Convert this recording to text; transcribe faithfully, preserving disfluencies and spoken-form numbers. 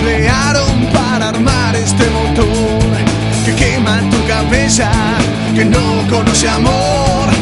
crearon para armar este motor que quema tu cabeza, que no conoce amor.